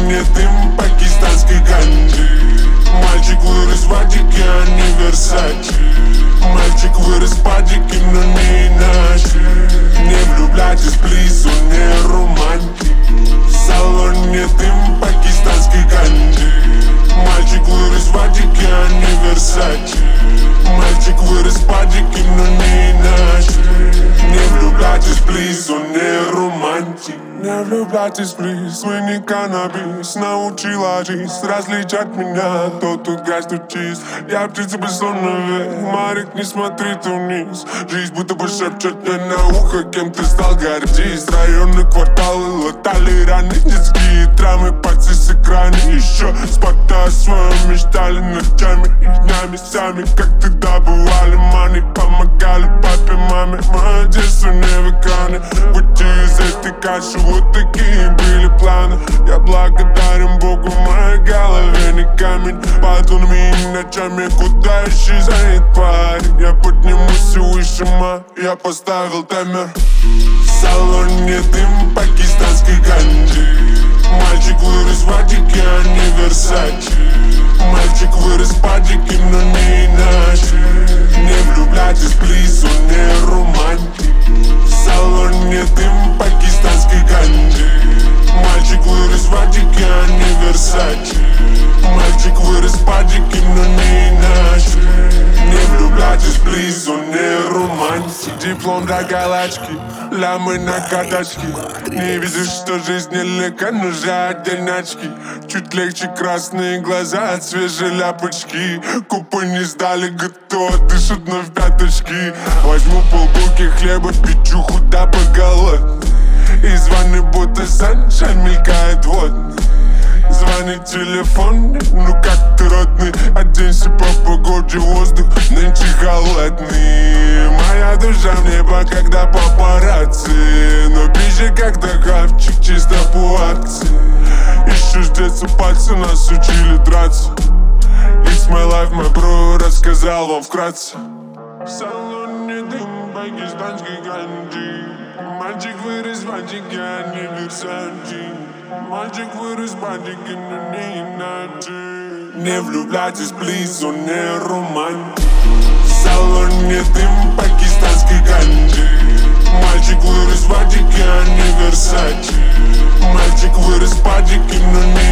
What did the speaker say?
салоне дым пакистанской ганджи. Мальчик вырос в Адике, а не Версаче. Мальчик вырос в падике, но не иначе. Не влюбляйтесь, плиз, он не романтик. В салоне дым пакистанской ганджи. Мальчик вырос в Адике, а не Версаче. Мальчик вырос в падике, но не иначе. Не влюбляйтесь, плиз, он не романтик. Не влюбляйтесь, плиз, вы не каннабис. Научила жизнь различать меня, кто тут грязь, тут чист. Я птица без наверх, Марик, не смотри ты вниз. Жизнь будто бы шепчет мне на ухо, кем ты стал, гордись. Районы, кварталы, латали раны, детские травмы, пальцы с экрана. Еще спорта о своем мечтали ночами и днями. Сами, как тогда бывали, маны помогали папе, маме. Мою одежду не в экране, выйти из этой каши. Вот такие были планы. Я благодарен Богу, в моей голове не камень. Под лунами и ночами, куда исчезает парень. Я поднимусь выше, я поставил таймер. В салоне дым пакистанской ганджи. Мальчик вырос в Адике, а не Версаче. Мальчик вырос в падике, но не иначе. Не влюбляйтесь, плиз, он не романтик. В салоне дым пакистанской ганджи. Мальчик вырос в Адике, а не Версаче. Мальчик вырос в падике, но не иначе. Не влюбляйтесь, плиз, он не романтик. Диплом до галочки, лямы на каточке. Не видишь, что жизнь нелегка, нужны отдельнячки. Чуть легче красные глаза от свежей ляпочки. Купы не сдали, готово, дышат вновь пяточки. Возьму полбулки хлеба, печуху, дабы голодный. Из ванны будто саншайн мелькает водный. Звонит телефон, ну как ты, родный? Оденься по погоде, воздух нынче холодный. Моя душа в небо, когда папарацци. Но ближе, когда хавчик, чисто по акции. Еще с детства пальцы нас учили драться. It's my life, my bro, рассказал вам вкратце. В салоне дым пакистанской ганджи. Мальчик вырос в Адике, а не Версаче. Мальчик вырос в падике, но не иначе. Не влюбляйтесь, плиз, он не романтик. В салоне дым пакистанской ганджи. Мальчик вырос в Адике, а не Версаче. Мальчик вырос в падике, но не